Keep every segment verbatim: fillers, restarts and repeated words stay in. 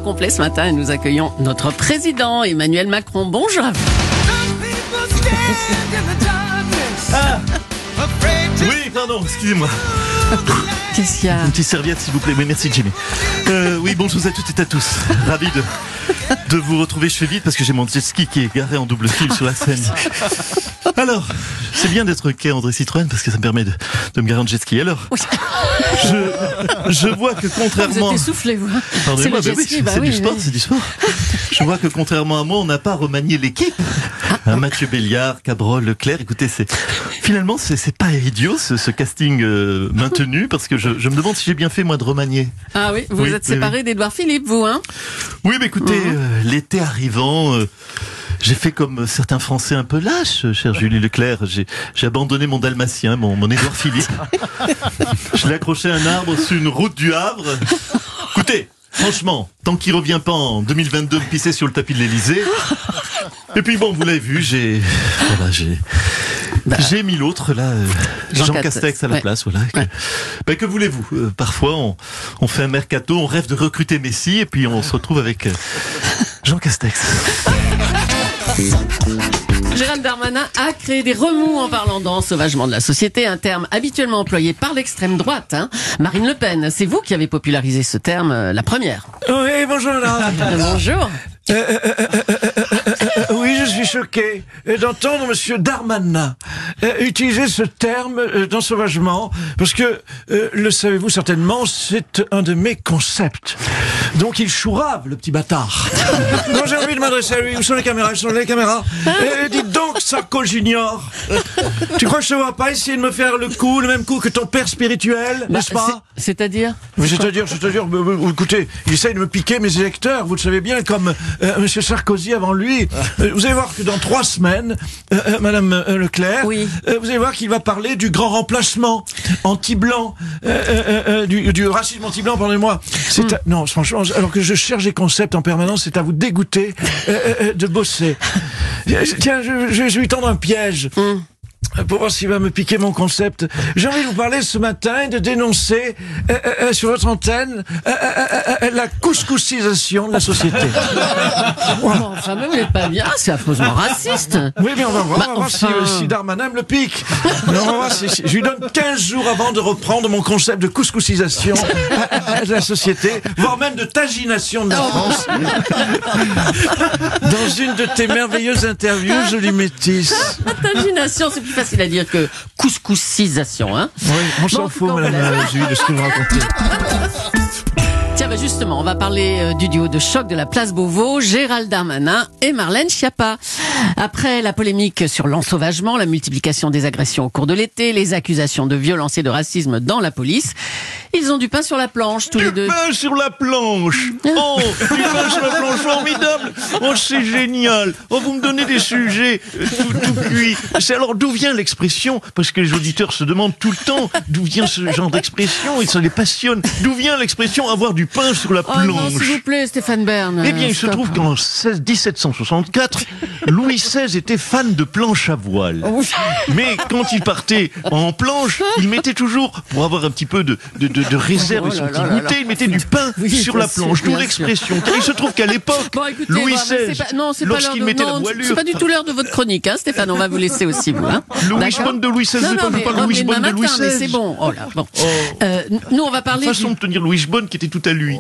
complet ce matin et nous accueillons notre président Emmanuel Macron. Bonjour à vous. Ah oui, pardon, excusez-moi. Qu'est-ce qu'il y a ? Une petite serviette, s'il vous plaît. Oui, merci, Jimmy. Euh, oui, bonjour à toutes et à tous. Ravi de, de vous retrouver. Je fais vite parce que j'ai mon jet ski qui est garé en double fil sur la Seine. Alors, c'est bien d'être quai André Citroën parce que ça me permet de, de me garer en jet ski. Alors, Oui. je, je vois que contrairement... Vous êtes essoufflé, vous. Pardonnez-moi, C'est le bah jet ski, oui, bah c'est oui, du sport, oui. c'est du sport. Je vois que contrairement à moi, on n'a pas remanié l'équipe. Hein, Mathieu Béliard, Cabrol, Leclerc, écoutez, c'est finalement c'est, c'est pas idiot ce, ce casting euh, maintenu parce que je, je me demande si j'ai bien fait moi de remanier. Ah oui, vous Oui, êtes oui, séparé oui. d'Édouard Philippe, vous, hein ? Oui, mais écoutez, Mhm. euh, l'été arrivant, euh, j'ai fait comme certains Français un peu lâches, cher Julie Leclerc. J'ai, j'ai abandonné mon dalmatien, mon, mon Édouard Philippe. Je l'ai accroché à un arbre sur une route du Havre. Écoutez, franchement, tant qu'il revient pas en deux mille vingt-deux me pisser sur le tapis de l'Élysée. Et puis bon, vous l'avez vu, j'ai, voilà, j'ai, Bah, j'ai mis l'autre là, euh, Jean Jean, Castex, Castex à la ouais. place, voilà. Que, Ouais. ben, que voulez-vous euh, Parfois, on, on fait un mercato, on rêve de recruter Messi, et puis on se retrouve avec euh, Jean Castex. Gérald Darmanin a créé des remous en parlant d'ensauvagement de la société, un terme habituellement employé par l'extrême droite. Hein. Marine Le Pen, c'est vous qui avez popularisé ce terme, euh, la première. Oui, bonjour madame. Bonjour. Euh, euh, euh, euh, euh, euh, euh, oui, je suis choqué euh, d'entendre monsieur Darmanin euh, utiliser ce terme euh, d'ensauvagement, parce que, euh, le savez-vous certainement, c'est un de mes concepts. Donc il chourave, le petit bâtard. Non, j'ai envie de m'adresser à lui. Où sont les caméras? Où sont les caméras? euh, Dites donc, Sarko Junior, tu crois que je te vois pas essayer de me faire le coup, le même coup que ton père spirituel, Bah, n'est-ce pas? c'est- C'est-à-dire Mais c'est-à-dire, c'est-à-dire, euh, euh, écoutez, il essaye de me piquer mes électeurs, vous le savez bien, comme euh, monsieur Sarkozy avant lui. Euh, vous allez voir que dans trois semaines, euh, euh, madame euh, Leclerc, Oui. euh, vous allez voir qu'il va parler du grand remplacement anti-blanc, euh, euh, euh, du, du racisme anti-blanc, pardonnez-moi. C'est à- non, franchement, alors que je cherche des concepts en permanence, c'est à vous dégoûter euh, euh, euh, de bosser. Euh, Tiens, je, je, je vais lui tendre un piège. Hum. Pour voir s'il va me piquer mon concept. J'ai envie de vous parler ce matin et de dénoncer euh, euh, euh, sur votre antenne euh, euh, euh, euh, la couscoussisation de la société. Bon, enfin, mais vous n'êtes pas bien, c'est affreusement raciste. Oui, mais on va voir, Bah, on va voir enfin. si, euh, si Darmanin me le pique. Mais on va voir si, si- je lui donne quinze jours avant de reprendre mon concept de couscoussisation euh, euh, de la société, voire même de tagination de la France. Dans une de tes merveilleuses interviews, je lui métisse. Tagination, c'est plus facile à dire que couscoussisation, hein. Oui, on Bon, s'en en tout fout, cas, madame voilà. euh, Julie, de ce que vous racontez. Tiens, bah justement, on va parler euh, du duo de choc de la place Beauvau, Gérald Darmanin et Marlène Schiappa. Après la polémique sur l'ensauvagement, la multiplication des agressions au cours de l'été, les accusations de violence et de racisme dans la police, ils ont du pain sur la planche, tous les Du deux. pain sur la planche. Oh, du pain sur la planche, formidable. Oh, c'est génial. Oh, vous me donnez des sujets euh, tout, tout cuits. C'est alors d'où vient l'expression? Parce que les auditeurs se demandent tout le temps d'où vient ce genre d'expression et ça les passionne. D'où vient l'expression avoir du pain sur la Oh non, s'il vous planche? plaît, Stéphane Bern. Eh bien, euh, il se stop. trouve qu'en seize- dix-sept cent soixante-quatre, Louis seize était fan de planche à voile. Mais quand il partait en planche, il mettait toujours, pour avoir un petit peu de, de, de, de réserve Oh et son là petit là là goûter, là. il mettait du pain Oui, sur bien la sûr, planche. D'où bien l'expression. Car il se trouve qu'à l'époque, Bon, écoutez, Louis bon, mais seize, c'est pas- non, c'est pas l'heure lorsqu'il de- mettait non, la voilure... c'est pas du tout l'heure de votre chronique, hein, Stéphane. On va vous laisser aussi, vous. Hein. Louis D'accord Bonne de Louis seize, Non, je non, parle mais pas Louis revenez Bonne demain de Louis matin, mais seize. c'est bon. Oh là, bon. Euh, nous, on va parler Façon du- de tenir Louis Bonne qui était tout à lui.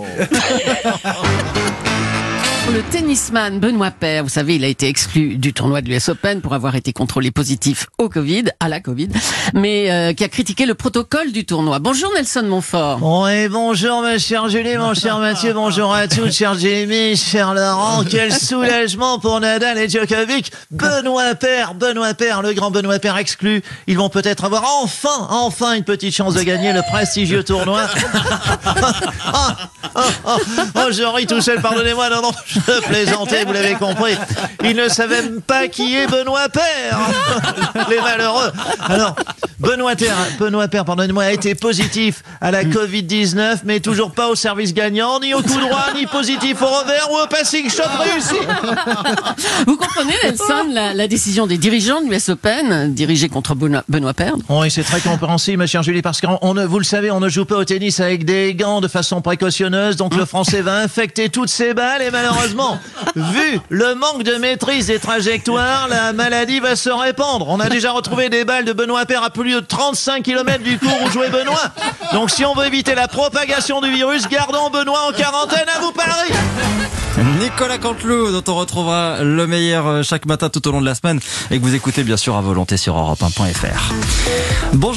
Le tennisman Benoît Paire, vous savez, il a été exclu du tournoi de l'U S Open pour avoir été contrôlé positif au Covid, à la Covid, mais euh, qui a critiqué le protocole du tournoi. Bonjour Nelson Montfort. Oui, bonjour, ma chère Julie, mon cher Mathieu, bonjour à tous, cher Jérémy, cher Laurent. Quel soulagement pour Nadal et Djokovic. Benoît Paire, Benoît Paire, le grand Benoît Paire exclu. Ils vont peut-être avoir enfin, enfin une petite chance de gagner le prestigieux tournoi. oh, oh, oh, oh, je ris tout seul, pardonnez-moi, non, non, Je plaisantais, vous l'avez compris. Ils ne savaient même pas qui est Benoît Paire. Les malheureux. Alors, Benoît Paire, Benoît Paire, pardonnez-moi, a été positif à la covid dix-neuf, mais toujours pas au service gagnant, ni au coup droit, ni positif au revers ou au passing shot réussi. Vous comprenez, Nelson, la, la décision des dirigeants de l'U S Open, dirigée contre Benoît, Benoît Paire? Oui, c'est très compréhensible, ma chère Julie, parce qu'on on ne, vous le savez, on ne joue pas au tennis avec des gants de façon précautionneuse, donc le Français va infecter toutes ses balles et malheureusement, vu le manque de maîtrise des trajectoires, la maladie va se répandre. On a déjà retrouvé des balles de Benoît Paire à plus de trente-cinq kilomètres du cours où jouait Benoît. Donc si on veut éviter la propagation du virus, gardons Benoît en quarantaine, à vous Paris. Nicolas Canteloup, dont on retrouvera le meilleur chaque matin tout au long de la semaine et que vous écoutez bien sûr à volonté sur Europe un point F R. Bonjour.